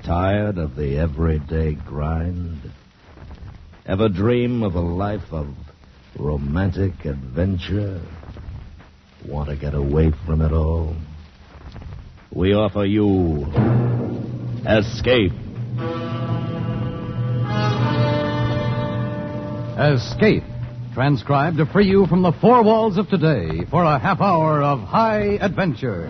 Tired of the everyday grind? Ever dream of a life of romantic adventure? Want to get away from it all? We offer you Escape. Escape, transcribed to free you from the four walls of today for a half hour of high adventure.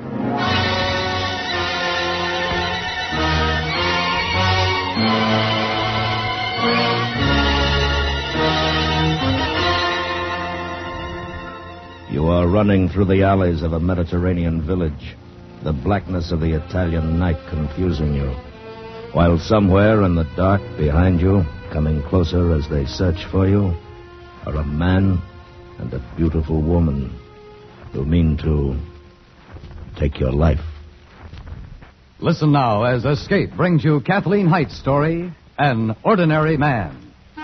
You are running through the alleys of a Mediterranean village, the blackness of the Italian night confusing you, while somewhere in the dark behind you, coming closer as they search for you, are a man and a beautiful woman who mean to take your life. Listen now as Escape brings you Kathleen Height's story, An Ordinary Man.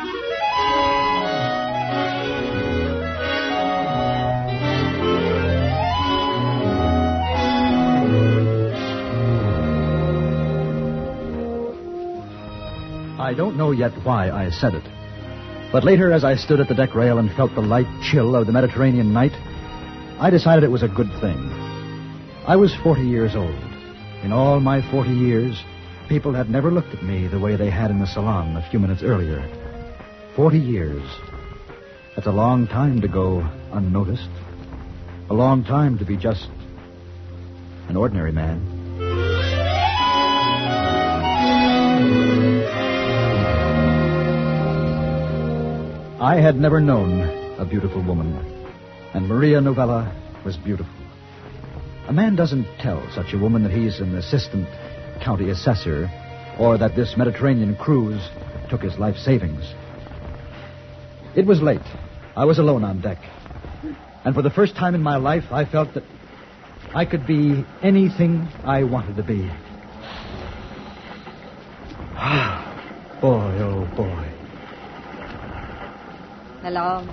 I don't know yet why I said it. But later, as I stood at the deck rail and felt the light chill of the Mediterranean night, I decided it was a good thing. I was 40 years old. In all my 40 years, people had never looked at me the way they had in the salon a few minutes earlier. 40 years. That's a long time to go unnoticed. A long time to be just an ordinary man. I had never known a beautiful woman, and Maria Novella was beautiful. A man doesn't tell such a woman that he's an assistant county assessor or that this Mediterranean cruise took his life savings. It was late. I was alone on deck. And for the first time in my life, I felt that I could be anything I wanted to be. Boy, oh boy. Hello.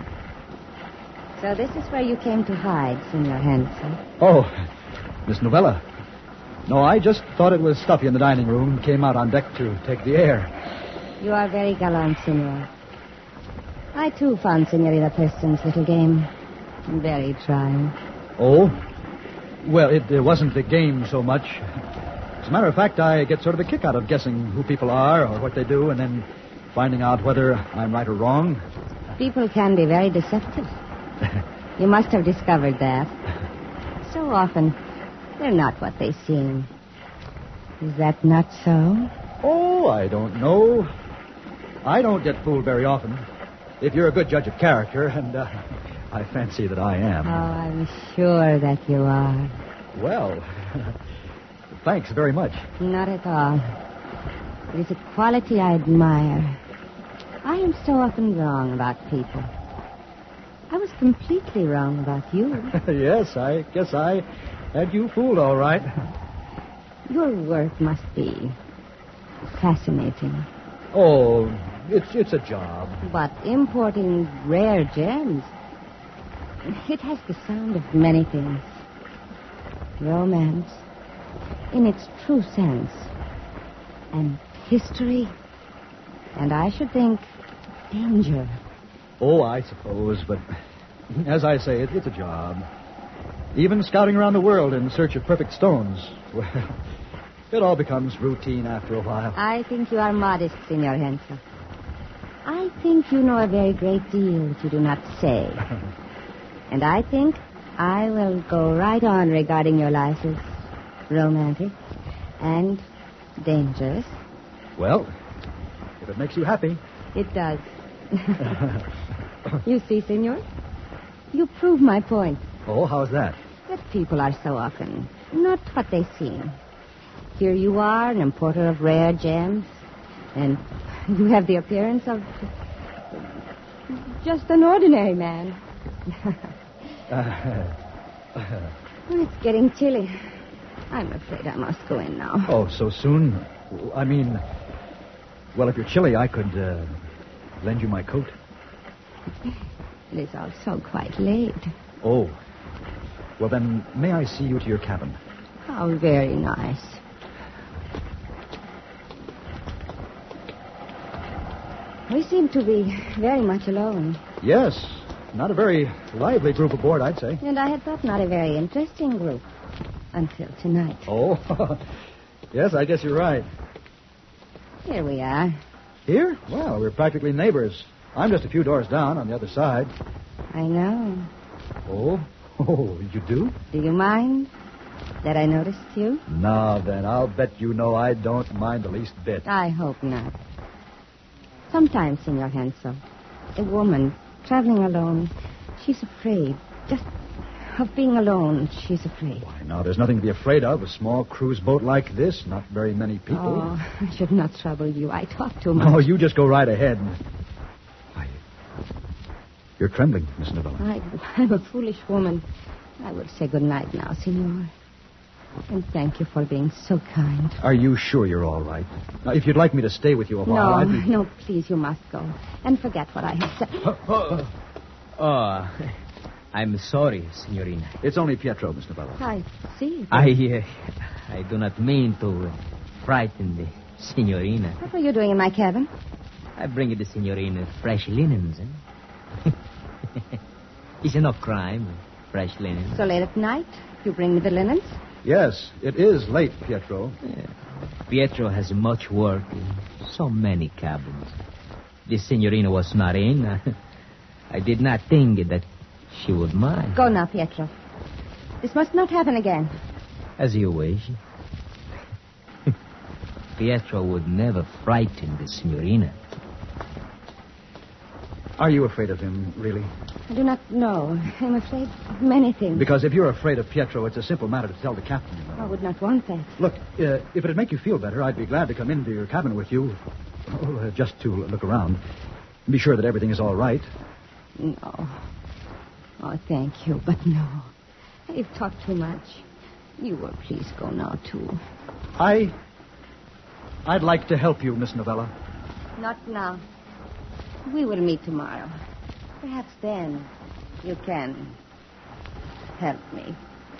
So this is where you came to hide, Senor Hansen. Oh, Miss Novella. No, I just thought it was stuffy in the dining room. Came out on deck to take the air. You are very gallant, Senor. I, too, found Senorita Preston's little game very trying. Oh? Well, it wasn't the game so much. As a matter of fact, I get sort of a kick out of guessing who people are or what they do and then finding out whether I'm right or wrong. People can be very deceptive. You must have discovered that. So often, they're not what they seem. Is that not so? Oh, I don't know. I don't get fooled very often. If you're a good judge of character, and I fancy that I am. Oh, I'm sure that you are. Well, thanks very much. Not at all. It is a quality I admire. I am so often wrong about people. I was completely wrong about you. Yes, I guess I had you fooled all right. Your work must be fascinating. Oh, it's a job. But importing rare gems, it has the sound of many things. Romance, in its true sense, and history, and I should think danger. Oh, I suppose, but as I say, it's a job. Even scouting around the world in search of perfect stones, well, it all becomes routine after a while. I think you are modest, Senor Hensel. I think you know a very great deal that you do not say. And I think I will go right on regarding your life as romantic and dangerous. Well, if it makes you happy. It does. You see, Senor, you prove my point. Oh, how's that? That people are so often not what they seem. Here you are, an importer of rare gems, and you have the appearance of just an ordinary man. It's getting chilly. I'm afraid I must go in now. Oh, so soon? I mean, well, if you're chilly, I could lend you my coat. It is also quite late. Oh. Well, then, may I see you to your cabin? How very nice. We seem to be very much alone. Yes. Not a very lively group aboard, I'd say. And I had thought not a very interesting group. Until tonight. Oh, yes, I guess you're right. Here we are. Here? Well, we're practically neighbors. I'm just a few doors down on the other side. I know. Oh, you do? Do you mind that I noticed you? Now then, I'll bet you know I don't mind the least bit. I hope not. Sometimes, Senor Hensel, a woman traveling alone, she's afraid. Just of being alone, she's afraid. Why, now, there's nothing to be afraid of. A small cruise boat like this, not very many people. Oh, I should not trouble you. I talk too much. Oh, you just go right ahead. Why, you're trembling, Miss Novella. I'm a foolish woman. I will say good night now, Senor. And thank you for being so kind. Are you sure you're all right? Now, if you'd like me to stay with you a while, I'd be... No, please, you must go. And forget what I have said. Oh, I'm sorry, Signorina. It's only Pietro, Miss Novella. I see. I do not mean to frighten the Signorina. What were you doing in my cabin? I bring you the Signorina fresh linens, eh? It's no crime, fresh linens. So late at night, you bring me the linens? Yes, it is late, Pietro. Yeah. Pietro has much work in so many cabins. The Signorina was not in. I did not think that she would mind. Go now, Pietro. This must not happen again. As you wish. Pietro would never frighten the Signorina. Are you afraid of him, really? I do not know. I'm afraid of many things. Because if you're afraid of Pietro, it's a simple matter to tell the captain. I would not want that. Look, if it'd make you feel better, I'd be glad to come into your cabin with you. Just to look around. Be sure that everything is all right. No. Oh, thank you, but no. I've talked too much. You will please go now, too. I'd like to help you, Miss Novella. Not now. We will meet tomorrow. Perhaps then you can help me.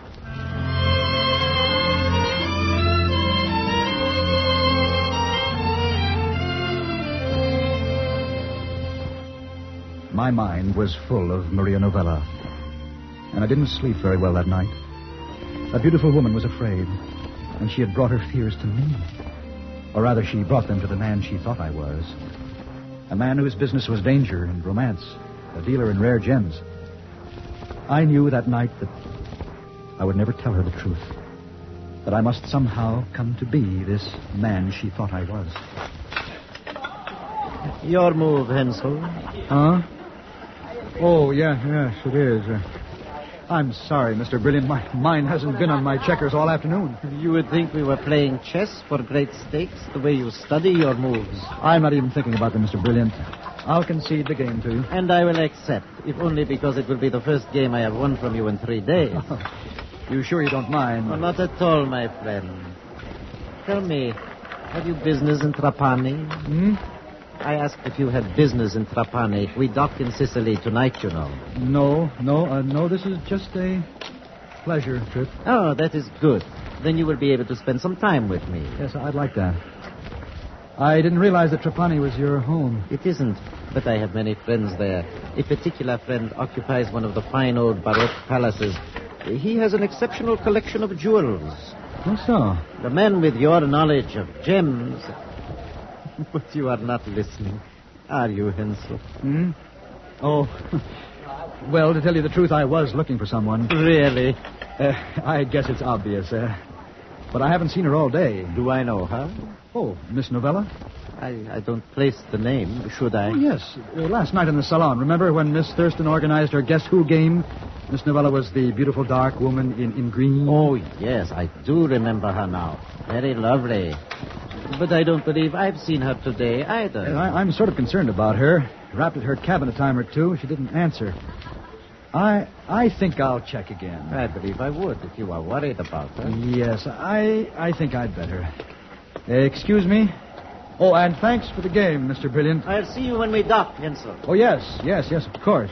My mind was full of Maria Novella, and I didn't sleep very well that night. That beautiful woman was afraid, and she had brought her fears to me. Or rather, she brought them to the man she thought I was. A man whose business was danger and romance, a dealer in rare gems. I knew that night that I would never tell her the truth, that I must somehow come to be this man she thought I was. Your move, Hensel. Huh? Oh, yes, it is. I'm sorry, Mr. Brilliant. My mind hasn't been on my checkers all afternoon. You would think we were playing chess for great stakes, the way you study your moves. I'm not even thinking about them, Mr. Brilliant. I'll concede the game to you. And I will accept, if only because it will be the first game I have won from you in 3 days. You sure you don't mind? Oh, not at all, my friend. Tell me, have you business in Trapani? I asked if you had business in Trapani. We docked in Sicily tonight, you know. No, this is just a pleasure trip. Oh, that is good. Then you will be able to spend some time with me. Yes, I'd like that. I didn't realize that Trapani was your home. It isn't, but I have many friends there. A particular friend occupies one of the fine old Baroque palaces. He has an exceptional collection of jewels. Oh, so? The man with your knowledge of gems... But you are not listening, are you, Hensel? Oh, well, to tell you the truth, I was looking for someone. Really? I guess it's obvious, but I haven't seen her all day. Do I know her? Oh, Miss Novella? I don't place the name, should I? Oh, yes. Last night in the salon. Remember when Miss Thurston organized her Guess Who game? Miss Novella was the beautiful dark woman in green. Oh, yes, I do remember her now. Very lovely. But I don't believe I've seen her today either. I'm sort of concerned about her. Rapped at her cabin a time or two. She didn't answer. I think I'll check again. I believe I would if you are worried about her. Yes, I think I'd better. Excuse me? Oh, and thanks for the game, Mr. Brilliant. I'll see you when we dock, Hensel. Oh, yes, of course.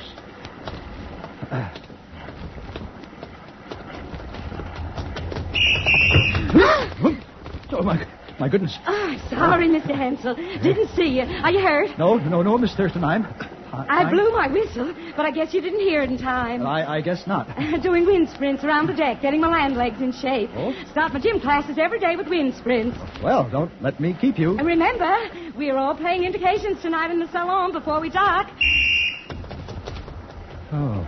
Oh, my goodness. Oh, sorry, Mr. Hensel. Didn't see you. Are you hurt? No, Miss Thurston. I blew my whistle, but I guess you didn't hear it in time. I guess not. Doing wind sprints around the deck, getting my land legs in shape. Oh? Start my gym classes every day with wind sprints. Well, don't let me keep you. And remember, we're all playing indications tonight in the salon before we dock. Oh.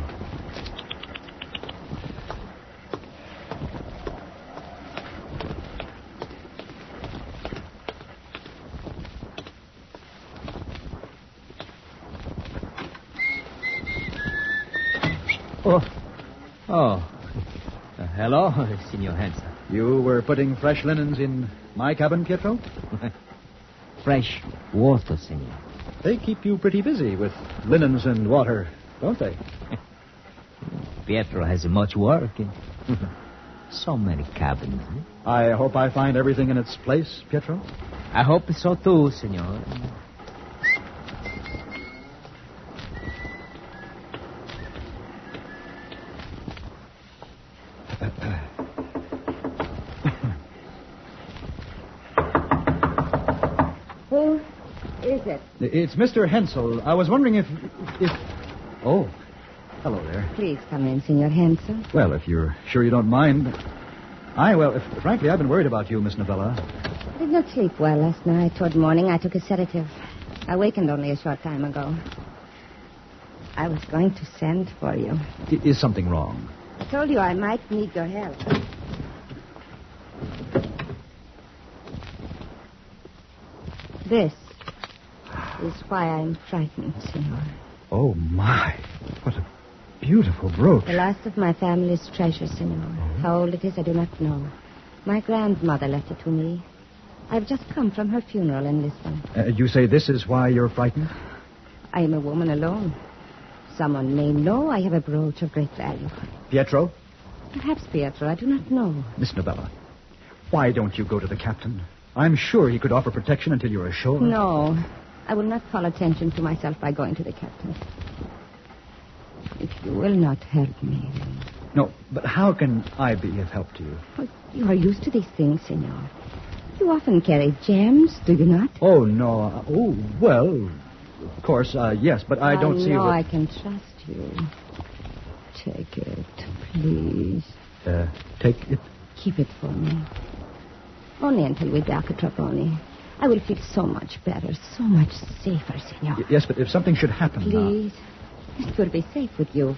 Hello, Signor Hensel. You were putting fresh linens in my cabin, Pietro? Fresh water, Signor. They keep you pretty busy with linens and water, don't they? Pietro has much work. So many cabins. I hope I find everything in its place, Pietro. I hope so too, Signor. Who is it? It's Mr. Hensel. I was wondering if... Oh, hello there. Please come in, Senor Hensel. Well, if you're sure you don't mind... frankly, I've been worried about you, Miss Novella. I did not sleep well last night. Toward morning, I took a sedative. I wakened only a short time ago. I was going to send for you. Is something wrong? I told you I might need your help. This is why I'm frightened, Senor. Oh, my. What a beautiful brooch. The last of my family's treasures, Senor. Oh. How old it is, I do not know. My grandmother left it to me. I've just come from her funeral in Lisbon. You say this is why you're frightened? I am a woman alone. Someone may know I have a brooch of great value. Pietro? Perhaps Pietro, I do not know. Miss Novella, why don't you go to the captain? I'm sure he could offer protection until you're ashore. No, I will not call attention to myself by going to the captain. If you will not help me, then... No, but how can I be of help to you? Well, you are used to these things, Senor. You often carry gems, do you not? Oh, no. Well, of course, yes, but I don't see... No, I can trust you. Take it, please. Take it? Keep it for me. Only until we dock at Trapani. I will feel so much better, so much safer, Senor. Yes, but if something should happen Please, it will be safe with you.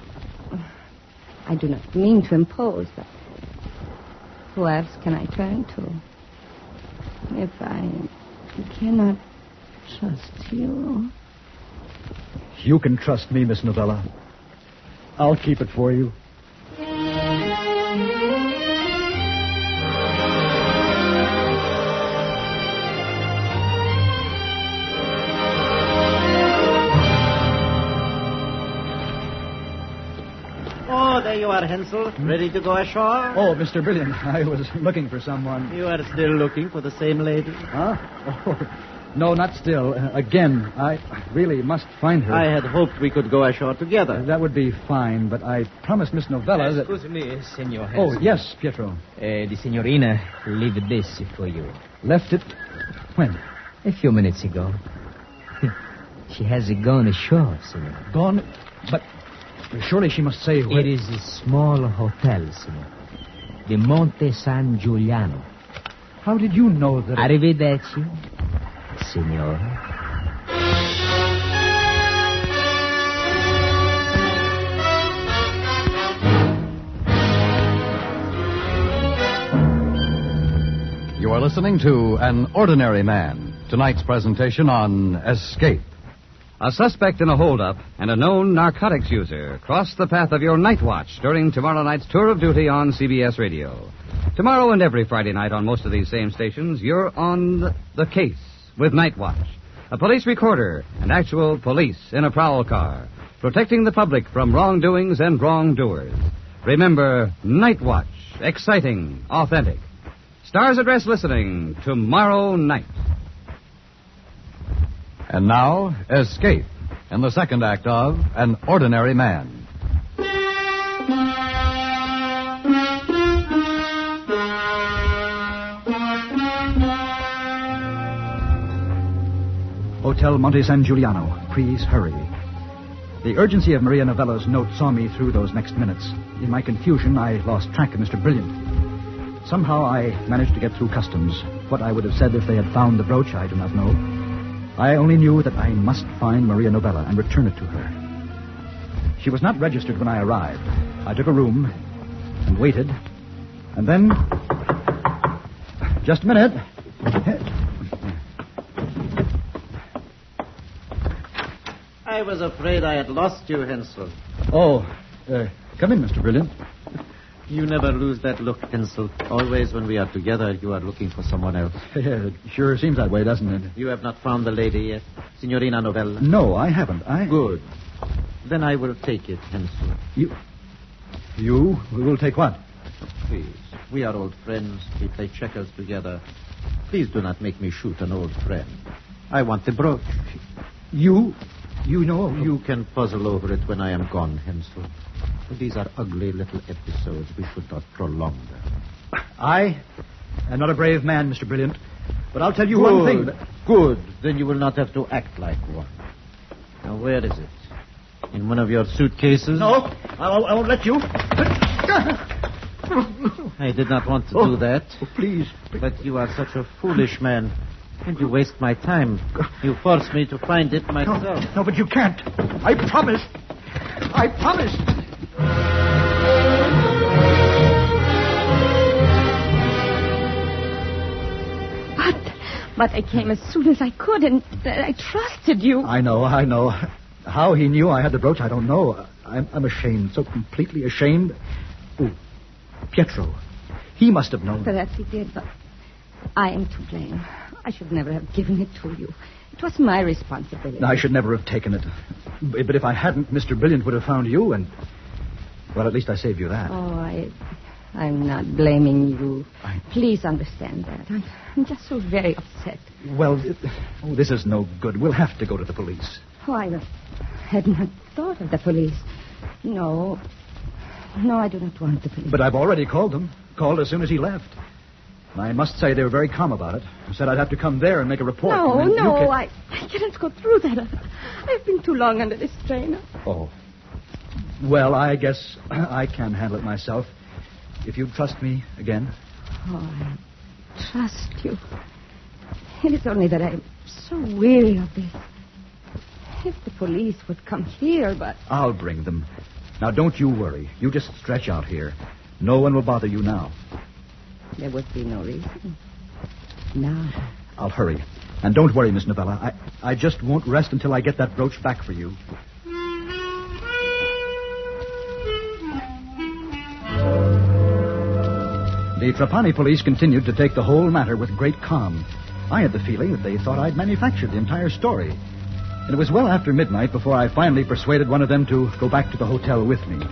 I do not mean to impose, but who else can I turn to? If I cannot trust you. You can trust me, Miss Novella. I'll keep it for you. Oh, there you are, Hensel. Ready to go ashore? Oh, Mr. Brilliant, I was looking for someone. You are still looking for the same lady? Huh? Oh, no, not still. Again, I really must find her. I had hoped we could go ashore together. That would be fine, but I promised Miss Novella that... Excuse me, Senor Hensel. Oh, yes, Pietro. The Signorina left this for you. Left it? When? A few minutes ago. She has gone ashore, Senor. Gone? But surely she must say where... It is a small hotel, Senor. The Monte San Giuliano. How did you know that... Arrivederci, Senor. You are listening to An Ordinary Man, tonight's presentation on Escape. A suspect in a holdup and a known narcotics user cross the path of your night watch during tomorrow night's tour of duty on CBS Radio. Tomorrow and every Friday night on most of these same stations, you're on the case with Night Watch, a police recorder and actual police in a prowl car, protecting the public from wrongdoings and wrongdoers. Remember, Night Watch, exciting, authentic. Stars address listening tomorrow night. And now, Escape, in the second act of An Ordinary Man. Hotel Monte San Giuliano. Please hurry. The urgency of Maria Novella's note saw me through those next minutes. In my confusion, I lost track of Mr. Brilliant. Somehow I managed to get through customs. What I would have said if they had found the brooch, I do not know. I only knew that I must find Maria Novella and return it to her. She was not registered when I arrived. I took a room and waited. And then... Just a minute. I was afraid I had lost you, Hensel. Oh, come in, Mr. Brilliant. You never lose that look, Hensel. Always when we are together, you are looking for someone else. It sure seems that way, doesn't it? You have not found the lady yet, Signorina Novella? No, I haven't. Good. Then I will take it, Hensel. You will take what? Please. We are old friends. We play checkers together. Please do not make me shoot an old friend. I want the brooch. You know... You can puzzle over it when I am gone, Hensel. These are ugly little episodes. We should not prolong them. I am not a brave man, Mr. Brilliant. But I'll tell you one thing. Good. Then you will not have to act like one. Now, where is it? In one of your suitcases? No, I won't let you. I did not want to do that. Oh, please. But you are such a foolish man. And you waste my time. You force me to find it myself. No, but you can't. I promise. I promise. But I came as soon as I could, and I trusted you. I know. How he knew I had the brooch, I don't know. I'm ashamed, so completely ashamed. Oh, Pietro. He must have known. Perhaps he did, but I am to blame. I should never have given it to you. It was my responsibility. I should never have taken it. But if I hadn't, Mr. Brilliant would have found you, and... Well, at least I saved you that. Oh, I'm not blaming you. Please understand that. I'm just so very upset. Well, this is no good. We'll have to go to the police. Oh, I had not thought of the police. No, I do not want the police. But I've already called them. Called as soon as he left. I must say they were very calm about it. Said I'd have to come there and make a report. No, I cannot go through that. I've been too long under this strain. Oh. Well, I guess I can handle it myself. If you trust me again. Oh, I trust you. It is only that I'm so weary of this. If the police would come here, but... I'll bring them. Now, don't you worry. You just stretch out here. No one will bother you now. There would be no reason. Now. I'll hurry. And don't worry, Miss Novella. I just won't rest until I get that brooch back for you. The Trapani police continued to take the whole matter with great calm. I had the feeling that they thought I'd manufactured the entire story. And it was well after midnight before I finally persuaded one of them to go back to the hotel with me.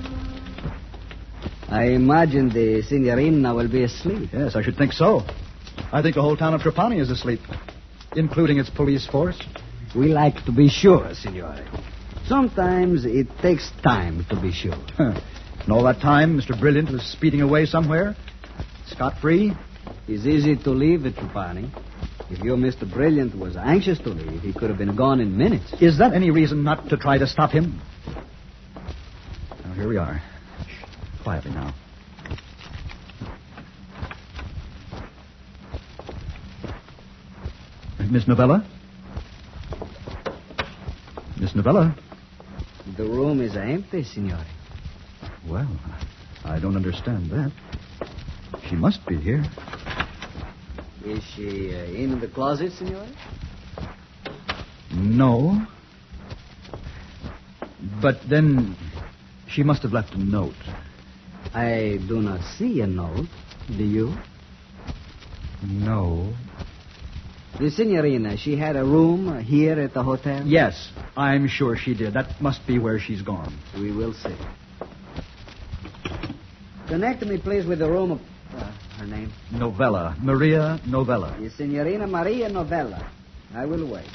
I imagine the Signorina will be asleep. Yes, I should think so. I think the whole town of Trapani is asleep, including its police force. We like to be sure, Signore. Sometimes it takes time to be sure. And all that time, Mr. Brilliant was speeding away somewhere, scot-free. It's easy to leave at Trapani. If your Mr. Brilliant was anxious to leave, he could have been gone in minutes. Is that any reason not to try to stop him? Now, here we are. Quietly now. Miss Novella? Miss Novella? The room is empty, Signore. Well, I don't understand that. She must be here. Is she in the closet, Signore? No. But then she must have left a note. I do not see a note. Do you? No. The Signorina, she had a room here at the hotel? Yes, I'm sure she did. That must be where she's gone. We will see. Connect me, please, with the room of... her name? Novella. Maria Novella. The Signorina Maria Novella. I will wait.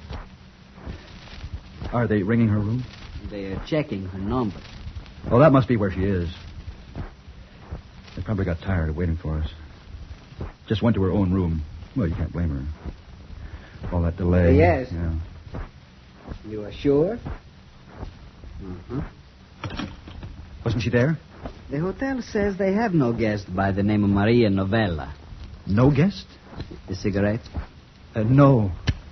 Are they ringing her room? They are checking her number. Well, that must be where she is. They probably got tired of waiting for us. Just went to her own room. Well, you can't blame her. All that delay. Yes. Yeah. You are sure? Wasn't she there? The hotel says they have no guest by the name of Maria Novella. No guest? The cigarette? No.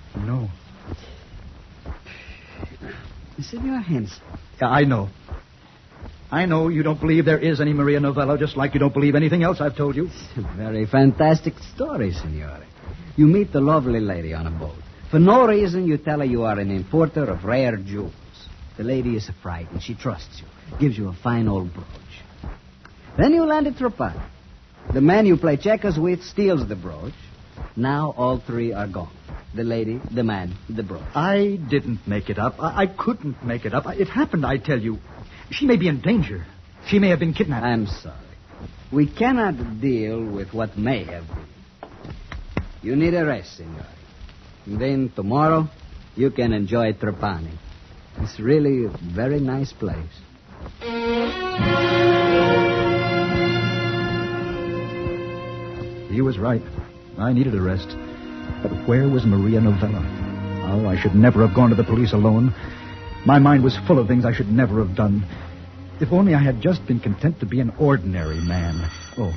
Senor Henson. Yeah, I know. I know you don't believe there is any Maria Novella, just like you don't believe anything else I've told you. It's a very fantastic story, Signore. You meet the lovely lady on a boat. For no reason, you tell her you are an importer of rare jewels. The lady is frightened. She trusts you. Gives you a fine old brooch. Then you land at Trapani. The man you play checkers with steals the brooch. Now all three are gone. The lady, the man, the brooch. I didn't make it up. I couldn't make it up. It happened, I tell you. She may be in danger. She may have been kidnapped. I'm sorry. We cannot deal with what may have been. You need a rest, Signore. And then tomorrow, you can enjoy Trapani. It's really a very nice place. He was right. I needed a rest. But where was Maria Novella? Oh, I should never have gone to the police alone. My mind was full of things I should never have done. If only I had just been content to be an ordinary man. Oh.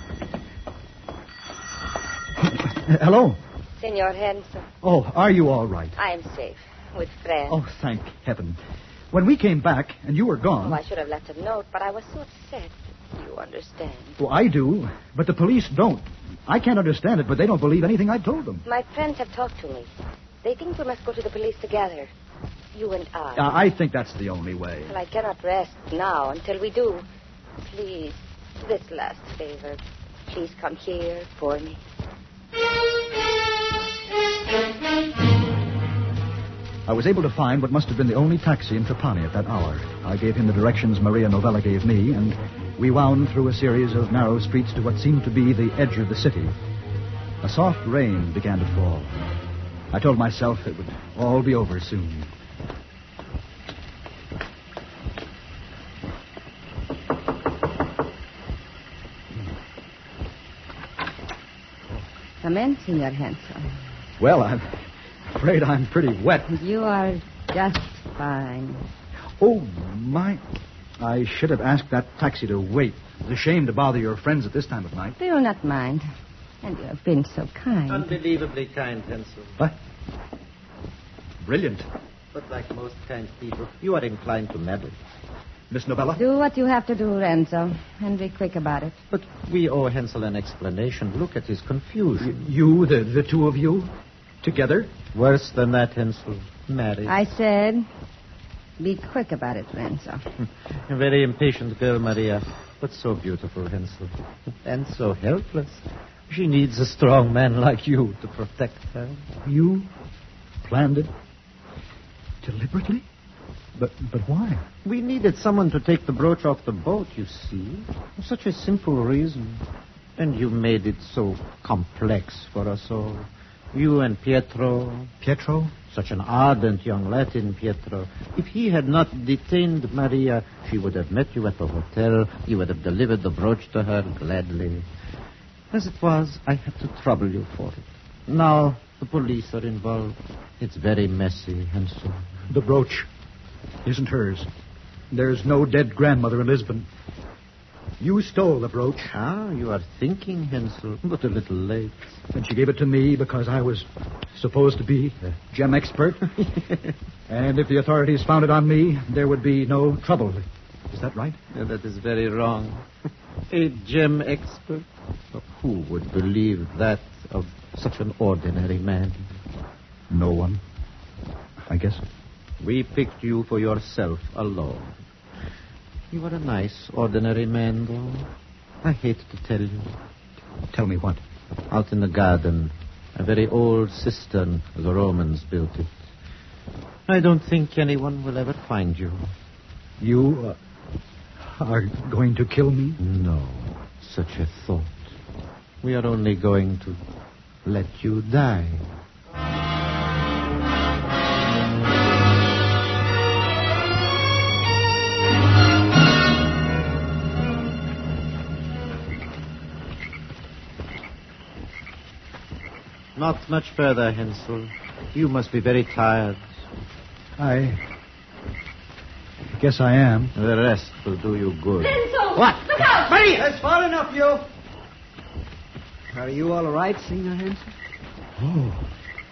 Hello? Senor Henson, Oh, are you all right? I'm safe with friends. Oh, thank heaven. When we came back and you were gone... I should have left a note, but I was so upset. You understand. Well, I do, but the police don't. I can't understand it, but they don't believe anything I told them. My friends have talked to me. They think we must go to the police together. You and I. I think that's the only way. Well, I cannot rest now until we do. Please, this last favor. Please come here for me. I was able to find what must have been the only taxi in Trapani at that hour. I gave him the directions Maria Novella gave me, and we wound through a series of narrow streets to what seemed to be the edge of the city. A soft rain began to fall. I told myself it would all be over soon. Come in, Senor Henson. Well, I'm afraid I'm pretty wet. You are just fine. Oh, my. I should have asked that taxi to wait. It's a shame to bother your friends at this time of night. They will not mind. And you have been so kind. Unbelievably kind, Henson. What? Brilliant. But like most kind people, you are inclined to meddle. Miss Novella? Do what you have to do, Renzo, and be quick about it. But we owe Hensel an explanation. Look at his confusion. You, the two of you, together? Worse than that, Hensel. Married. I said, be quick about it, Renzo. A very impatient girl, Maria, but so beautiful, Hensel. And so helpless. She needs a strong man like you to protect her. You planned it deliberately? But why? We needed someone to take the brooch off the boat, you see. For such a simple reason. And you made it so complex for us all. You and Pietro. Pietro? Such an ardent young Latin, Pietro. If he had not detained Maria, she would have met you at the hotel. You would have delivered the brooch to her gladly. As it was, I had to trouble you for it. Now the police are involved. It's very messy, Hensel. The brooch isn't hers. There's no dead grandmother in Lisbon. You stole the brooch. Ah, you are thinking, Hensel, but a little late. And she gave it to me because I was supposed to be a gem expert. And if the authorities found it on me, there would be no trouble. Is that right? Yeah, that is very wrong. A gem expert? Who would believe that of such an ordinary man? No one, I guess. We picked you for yourself alone. You are a nice, ordinary man, though. I hate to tell you. Tell me what? Out in the garden, a very old cistern. The Romans built it. I don't think anyone will ever find you. You are going to kill me? No, such a thought. We are only going to let you die. Not much further, Hensel. You must be very tired. I guess I am. The rest will do you good. Renzo! What? Look out! Maria! That's far enough, you. Are you all right, Senor Hansen? Oh.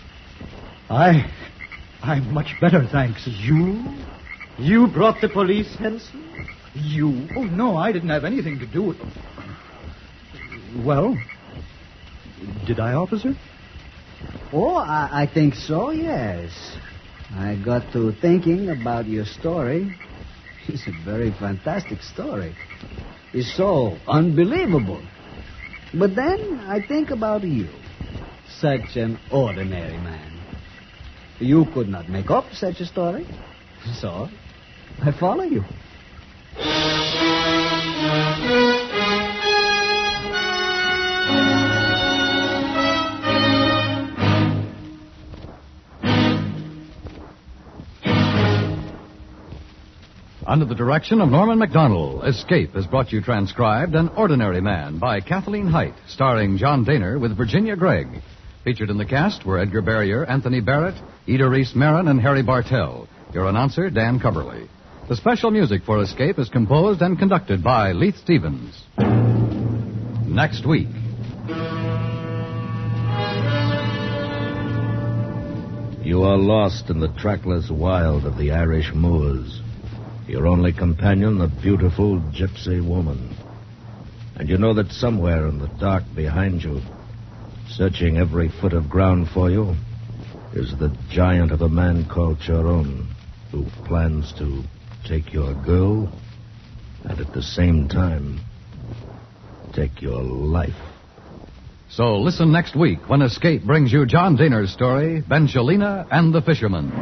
I'm much better, thanks. You? You brought the police, Hansen? You? Oh, no, I didn't have anything to do with it. Well, did I, officer? Oh, I think so, yes. I got to thinking about your story. It's a very fantastic story. It's so unbelievable. But then I think about you. Such an ordinary man. You could not make up such a story. So, I follow you. Under the direction of Norman MacDonald, Escape has brought you transcribed An Ordinary Man by Kathleen Height, starring John Daner with Virginia Gregg. Featured in the cast were Edgar Barrier, Anthony Barrett, Ida Reese Marin, and Harry Bartell. Your announcer, Dan Coverly. The special music for Escape is composed and conducted by Leith Stevens. Next week. You are lost in the trackless wild of the Irish moors. Your only companion, the beautiful gypsy woman. And you know that somewhere in the dark behind you, searching every foot of ground for you, is the giant of a man called Charon, who plans to take your girl and at the same time take your life. So listen next week when Escape brings you John Daner's story, Benchalina and the Fisherman.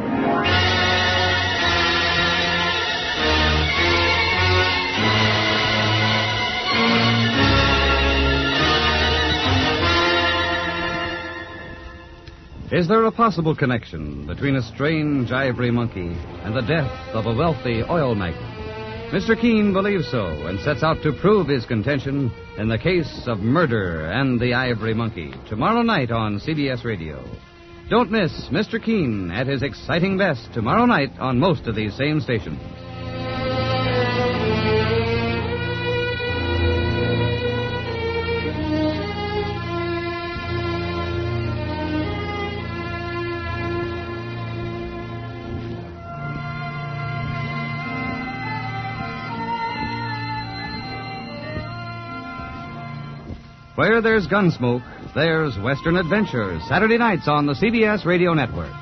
Is there a possible connection between a strange ivory monkey and the death of a wealthy oil magnate? Mr. Keene believes so and sets out to prove his contention in the case of Murder and the Ivory Monkey, tomorrow night on CBS Radio. Don't miss Mr. Keene at his exciting best tomorrow night on most of these same stations. Where there's Gunsmoke, there's Western Adventure, Saturday nights on the CBS Radio Network.